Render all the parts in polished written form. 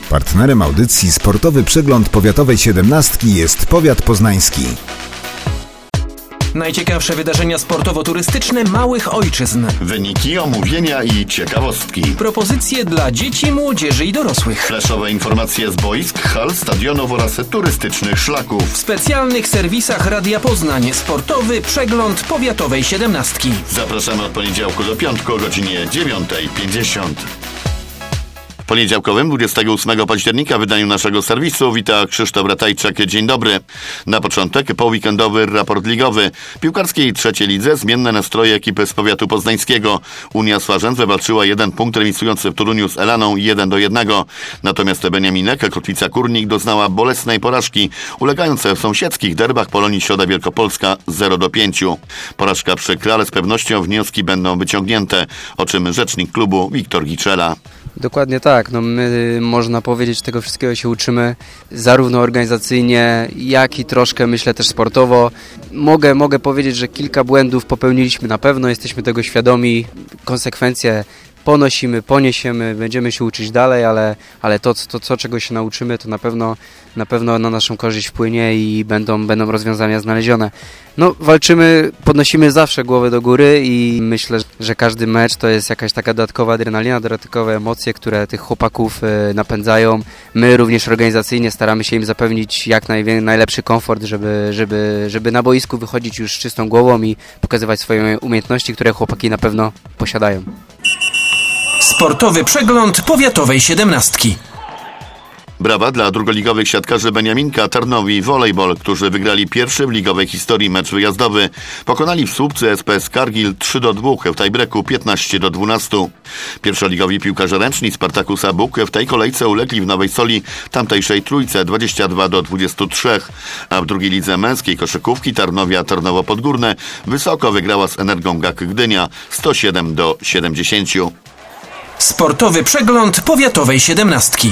Partnerem audycji Sportowy Przegląd Powiatowej 17 jest Powiat Poznański. Najciekawsze wydarzenia sportowo-turystyczne małych ojczyzn. Wyniki, omówienia i ciekawostki. Propozycje dla dzieci, młodzieży i dorosłych. Flashowe informacje z boisk, hal, stadionów oraz turystycznych szlaków. W specjalnych serwisach Radia Poznań Sportowy Przegląd Powiatowej 17. Zapraszamy od poniedziałku do piątku o godzinie 9:50. W poniedziałkowym 28 października w wydaniu naszego serwisu wita Krzysztof Ratajczak. Dzień dobry. Na początek poweekendowy raport ligowy. W piłkarskiej trzeciej lidze zmienne nastroje ekipy z powiatu poznańskiego. Unia Swarzędz wywalczyła 1 punkt, remisując w Toruniu z Elaną 1-1. Natomiast Beniaminek, Kotwica Kurnik doznała bolesnej porażki, ulegając w sąsiedzkich derbach Polonii Środa Wielkopolska 0-5. Porażka przykra, ale z pewnością wnioski będą wyciągnięte, o czym rzecznik klubu Wiktor Giczela. Dokładnie tak. My, można powiedzieć, tego wszystkiego się uczymy zarówno organizacyjnie, jak i troszkę, myślę, też sportowo. Mogę powiedzieć, że kilka błędów popełniliśmy na pewno, jesteśmy tego świadomi, konsekwencje poniesiemy, będziemy się uczyć dalej, ale to czego się nauczymy, to na pewno na naszą korzyść wpłynie i będą rozwiązania znalezione. Walczymy, podnosimy zawsze głowę do góry i myślę, że każdy mecz to jest jakaś taka dodatkowa adrenalina, dodatkowe emocje, które tych chłopaków napędzają. My również organizacyjnie staramy się im zapewnić jak najlepszy komfort, żeby na boisku wychodzić już z czystą głową i pokazywać swoje umiejętności, które chłopaki na pewno posiadają. Sportowy Przegląd Powiatowej 17. Brawa dla drugoligowych siatkarzy Beniaminka, Tarnowi Volleyball, którzy wygrali pierwszy w ligowej historii mecz wyjazdowy. Pokonali w Słupcy SPS Kargil 3-2, w tiebreaku 15-12. Pierwszoligowi piłkarze ręczni Spartakusa Buk w tej kolejce ulegli w Nowej Soli tamtejszej Trójce 22-23, a w drugiej lidze męskiej koszykówki Tarnowia Tarnowo Podgórne wysoko wygrała z Energią GAK Gdynia 107-70. Sportowy Przegląd Powiatowej 17.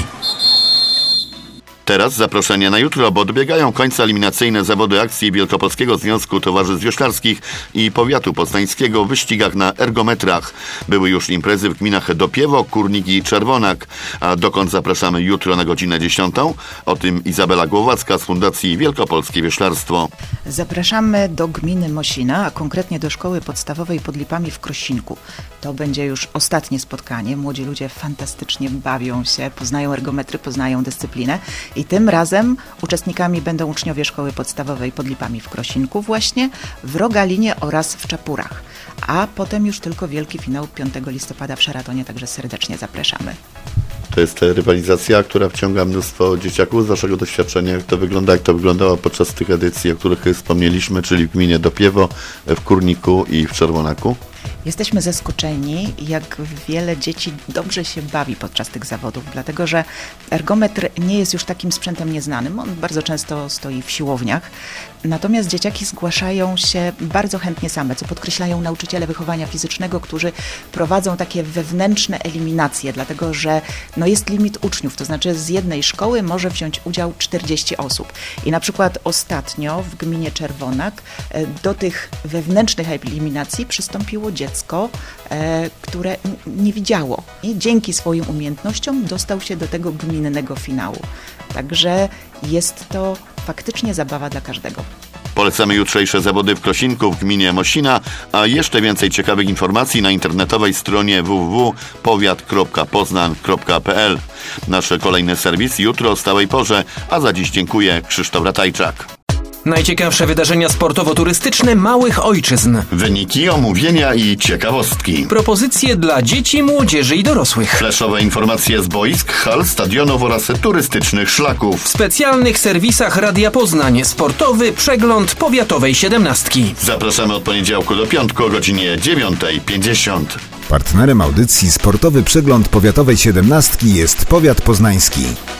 Teraz zaproszenie na jutro, bo dobiegają końca eliminacyjne zawody akcji Wielkopolskiego Związku Towarzystw Wioślarskich i Powiatu Poznańskiego w wyścigach na ergometrach. Były już imprezy w gminach Dopiewo, Kurnik i Czerwonak. A dokąd zapraszamy jutro na godzinę 10? O tym Izabela Głowacka z Fundacji Wielkopolskie Wioślarstwo. Zapraszamy do gminy Mosina, a konkretnie do Szkoły Podstawowej pod Lipami w Krosinku. To będzie już ostatnie spotkanie. Młodzi ludzie fantastycznie bawią się, poznają ergometry, poznają dyscyplinę. I tym razem uczestnikami będą uczniowie Szkoły Podstawowej pod Lipami w Krosinku właśnie, w Rogalinie oraz w Czapurach. A potem już tylko wielki finał 5 listopada w Szeratonie, także serdecznie zapraszamy. To jest rywalizacja, która wciąga mnóstwo dzieciaków. Z waszego doświadczenia, jak to wyglądało podczas tych edycji, o których wspomnieliśmy, czyli w gminie Dopiewo, w Kurniku i w Czerwonaku? Jesteśmy zaskoczeni, jak wiele dzieci dobrze się bawi podczas tych zawodów, dlatego że ergometr nie jest już takim sprzętem nieznanym. On bardzo często stoi w siłowniach. Natomiast dzieciaki zgłaszają się bardzo chętnie same, co podkreślają nauczyciele wychowania fizycznego, którzy prowadzą takie wewnętrzne eliminacje, dlatego że jest limit uczniów, to znaczy z jednej szkoły może wziąć udział 40 osób. I na przykład ostatnio w gminie Czerwonak do tych wewnętrznych eliminacji przystąpiło dziecko, które nie widziało i dzięki swoim umiejętnościom dostał się do tego gminnego finału. Także jest to faktycznie zabawa dla każdego. Polecamy jutrzejsze zawody w Krosinku w gminie Mosina, a jeszcze więcej ciekawych informacji na internetowej stronie www.powiat.poznan.pl. Nasz kolejny serwis jutro o stałej porze, a za dziś dziękuję, Krzysztof Ratajczak. Najciekawsze wydarzenia sportowo-turystyczne małych ojczyzn. Wyniki, omówienia i ciekawostki. Propozycje dla dzieci, młodzieży i dorosłych. Flashowe informacje z boisk, hal, stadionów oraz turystycznych szlaków. W specjalnych serwisach Radia Poznań Sportowy Przegląd Powiatowej 17. Zapraszamy od poniedziałku do piątku o godzinie 9:50. Partnerem audycji Sportowy Przegląd Powiatowej 17 jest Powiat Poznański.